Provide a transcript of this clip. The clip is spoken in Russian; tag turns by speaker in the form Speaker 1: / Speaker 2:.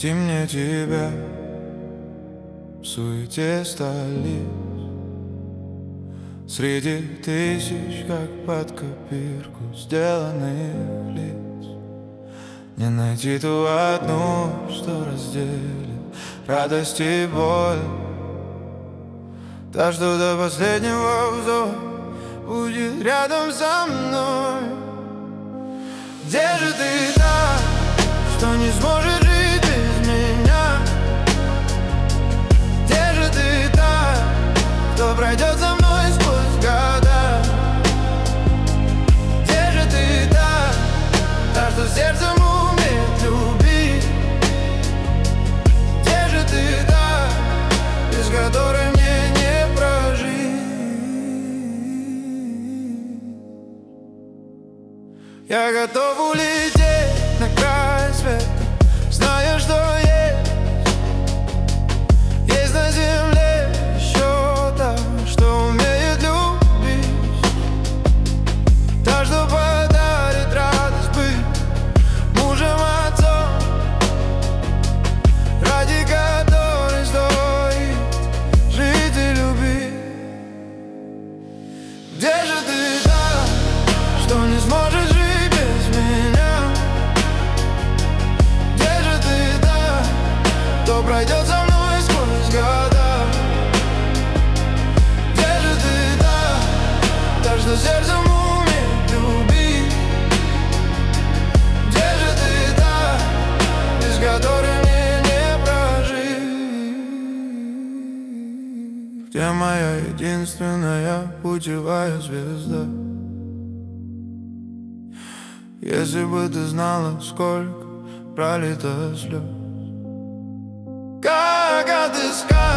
Speaker 1: Найти мне тебя в суете столиц, среди тысяч, как под копирку, сделанных лиц. Не найти ту одну, что разделит радость и боль. Та, что до последнего вздоха будет рядом со мной. Где же ты та, что не сможет жить без меня? Где же ты та, кто пройдет за мной сквозь года? Где же ты та, та, что сердцем умеет любить? Где же ты та, без которой мне не прожить? Я готов улететь на край света, зная, что есть на земле еще та, что умеет любить, та, что подарит радость быть мужем, отцом, ради которой стоит жить и любить. Где же ты та, что не сможет жить без меня? Где же ты та, кто пройдет со мной сквозь года? Где же ты та, та, что сердцем умеет любить? Где же ты та, без которой мне не прожить? Где моя единственная путевая звезда? Если бы ты знала, сколько пролито слез, как отыскать